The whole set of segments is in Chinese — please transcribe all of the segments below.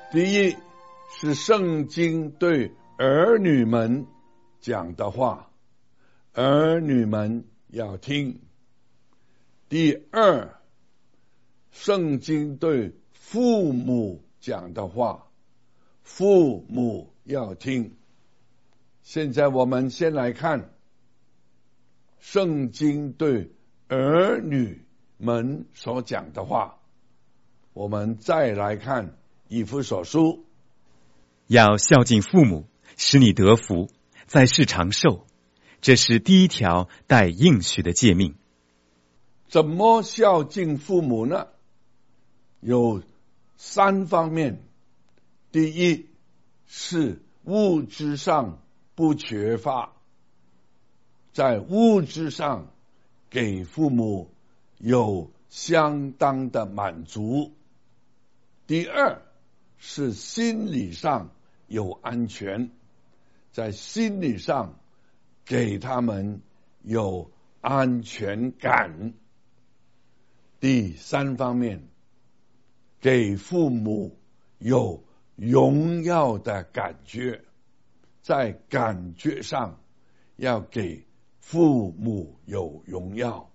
第一是圣经对儿女们讲的话，儿女们要听。第二，圣经对父母讲的话，父母要听。现在我们先来看圣经对儿女们所讲的话，我们再来看以弗所书。 要孝敬父母，使你得福，在世长寿，这是第一条带应许的诫命。 怎么孝敬父母呢？有3方面。第一是物质上不缺乏，在物质上给父母有相当的满足。第二是心理上有安全，在心理上给他们有安全感。第3方面，给父母有荣耀的感觉，在感觉上要给父母有荣耀。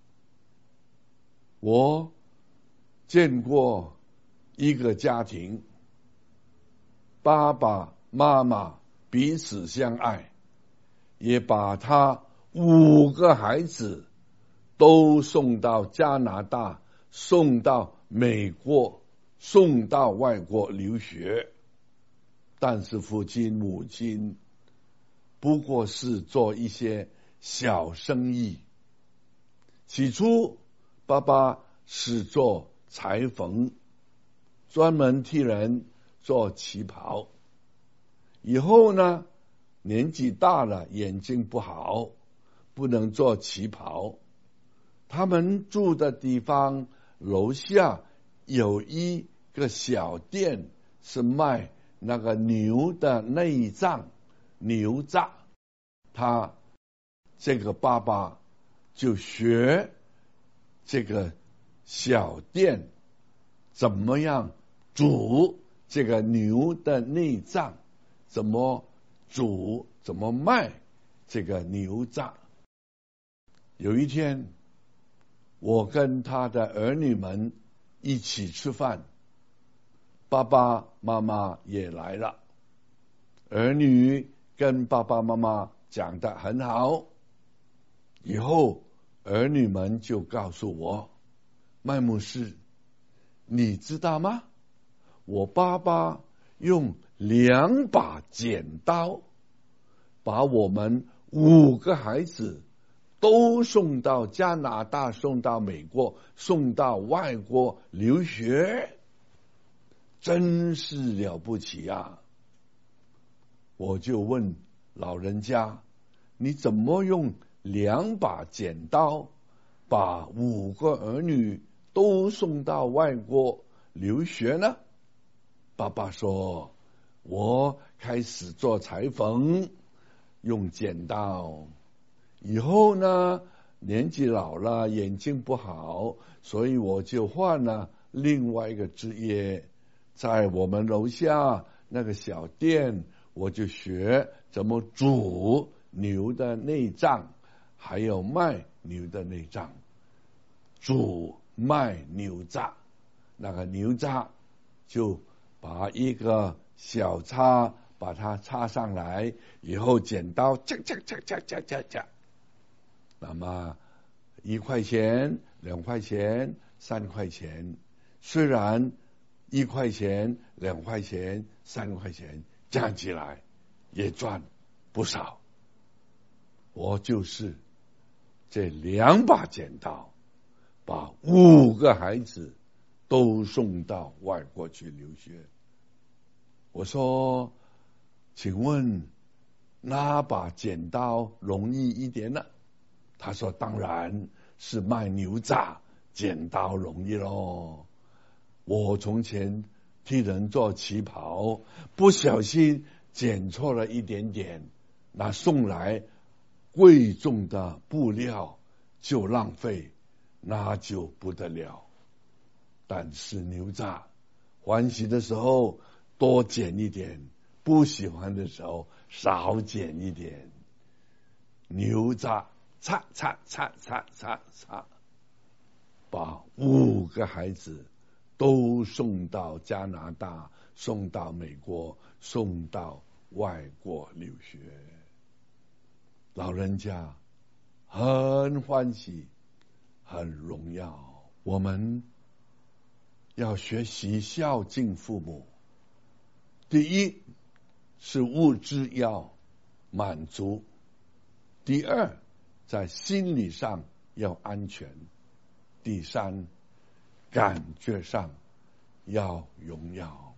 我见过一个家庭，爸爸妈妈彼此相爱，也把他5个孩子都送到加拿大，送到美国，送到外国留学。但是父亲母亲不过是做一些小生意。起初爸爸是做裁缝，专门替人做旗袍。以后呢，年纪大了，眼睛不好，不能做旗袍。他们住的地方楼下有一个小店，是卖那个牛的内脏，牛杂。他这个爸爸就学这个小店怎么样煮这个牛的内脏，怎么煮，怎么卖这个牛杂。有一天，我跟他的儿女们一起吃饭，爸爸妈妈也来了。儿女跟爸爸妈妈讲得很好，以后儿女们就告诉我，麦牧师，你知道吗？我爸爸用2把剪刀把我们5个孩子都送到加拿大，送到美国，送到外国留学，真是了不起啊！我就问老人家，你怎么用2把剪刀把5个儿女都送到外国留学呢？爸爸说，我开始做裁缝，用剪刀。以后呢，年纪老了，眼睛不好，所以我就换了另外一个职业。在我们楼下那个小店，我就学怎么煮牛的内脏，还有卖牛的内脏，煮卖牛杂。那个牛杂就把一个小叉把它插上来，以后剪刀夹，那么1块钱、2块钱、3块钱，虽然1块钱、2块钱、3块钱加起来也赚不少。我就是这2把剪刀把5个孩子都送到外国去留学。我说，请问哪把剪刀容易一点呢？他说，当然是卖牛杂剪刀容易咯。我从前替人做旗袍，不小心剪错了一点点，那送来贵重的布料就浪费，那就不得了。但是牛杂欢喜的时候多剪一点，不喜欢的时候少剪一点。牛杂擦，把5个孩子都送到加拿大，送到美国，送到外国留学。老人家很欢喜，很荣耀。我们要学习孝敬父母。第一是物质要满足，第二在心理上要安全，第三感觉上要荣耀。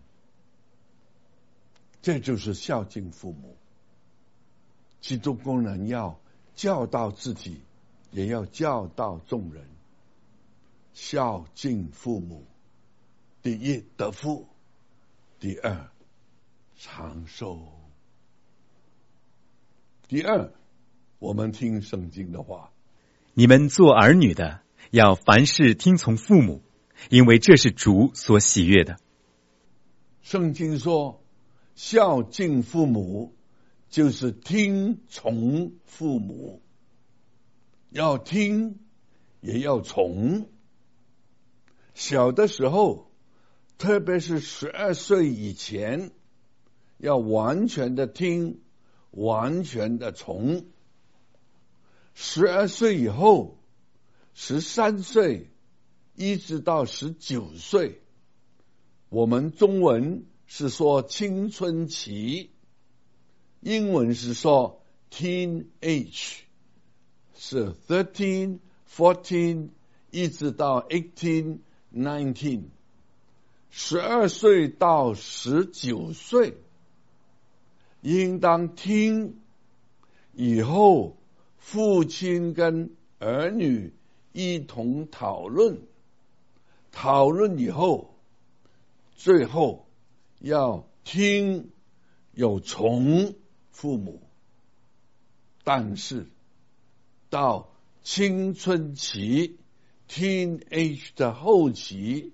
这就是孝敬父母。基督工人要教导自己，也要教导众人。孝敬父母，第一得福，第二长寿。第二，我们听圣经的话， 你们做儿女的要凡事听从父母，因为这是主所喜悦的。 圣经说，孝敬父母就是听从父母，要听也要从。小的时候，特别是12岁以前，要完全的听，完全的从。12岁以后，13岁一直到19岁，我们中文是说青春期，英文是说 teenage， 是13、14一直到18、19。12岁到19岁应当听，以后父亲跟儿女一同讨论，讨论以后最后要听，有从父母。但是到青春期 teenage 的后期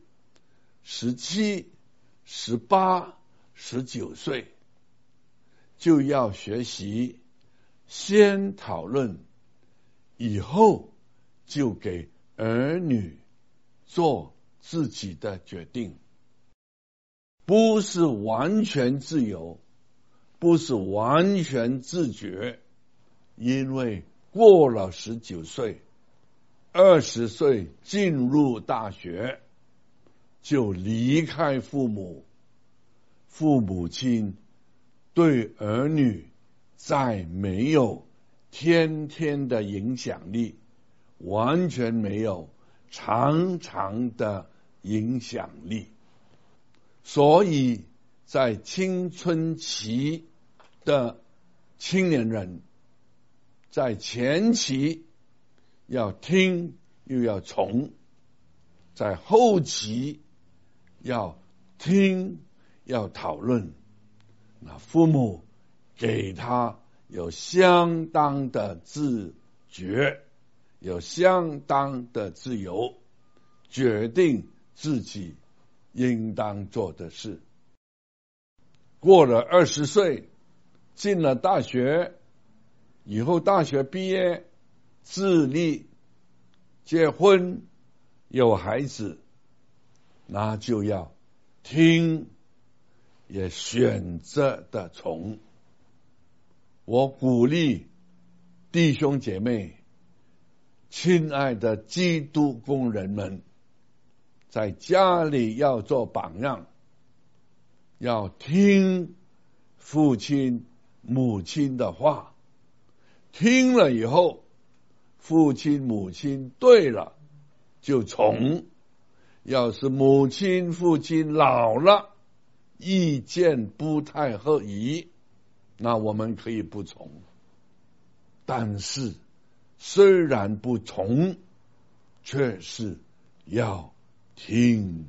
，17、18、19岁就要学习先讨论，以后就给儿女做自己的决定。不是完全自由，不是完全自觉，因为过了19岁、20岁进入大学，就离开父母，父母亲对儿女再没有天天的影响力，完全没有长长的影响力。所以在青春期的青年人，在前期要听又要从，在后期要听要讨论，那父母给他有相当的自觉，有相当的自由，决定自己应当做的事。过了20岁，进了大学，以后大学毕业，自立，结婚，有孩子，那就要听，也选择的从。我鼓励弟兄姐妹，亲爱的基督工人们，在家里要做榜样，要听父亲母亲的话，听了以后父亲母亲对了就从，要是母亲父亲老了，意见不太合宜，那我们可以不从。但是虽然不从，却是要听。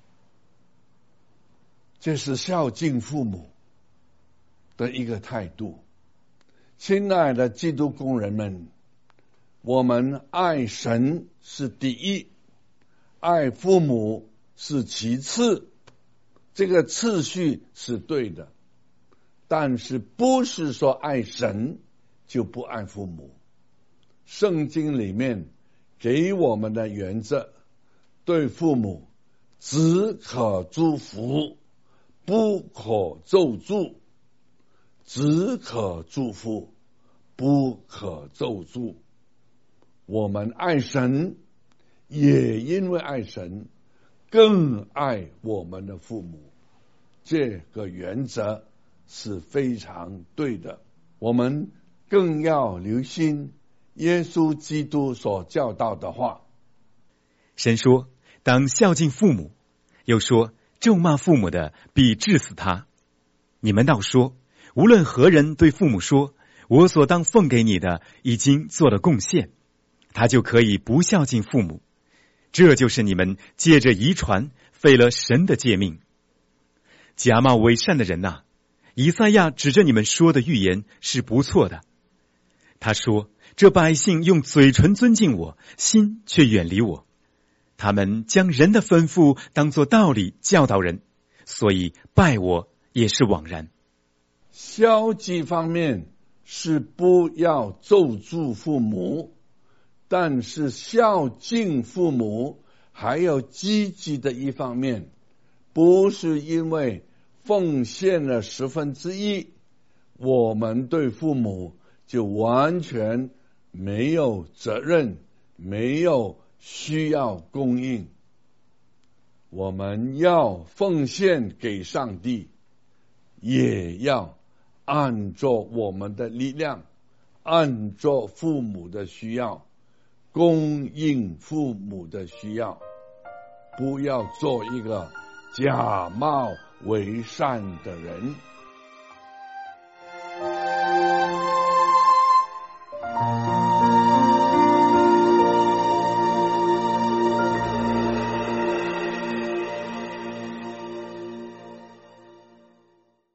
这是孝敬父母的一个态度。亲爱的基督工人们，我们爱神是第一，爱父母是其次， 这个次序是对的，但是不是说爱神就不爱父母。圣经里面给我们的原则，对父母只可祝福，不可咒诅，只可祝福，不可咒诅。我们爱神，也因为爱神，更爱我们的父母。这个原则是非常对的。我们更要留心耶稣基督所教导的话。 神说，当孝敬父母，又说，咒骂父母的必治死他。你们倒说，无论何人对父母说，我所当奉给你的已经做了贡献，他就可以不孝敬父母。这就是你们借着遗传废了神的诫命。假冒伪善的人呐，以赛亚指着你们说的预言是不错的。他说，这百姓用嘴唇尊敬我，心却远离我。他们将人的吩咐当作道理教导人，所以拜我也是枉然。 消极方面是不要咒诅父母，但是孝敬父母还有积极的一方面，不是因为奉献了1/10，我们对父母就完全没有责任，没有需要供应。我们要奉献给上帝，也要按照我们的力量，按照父母的需要，供应父母的需要，不要做一个假冒伪善的人。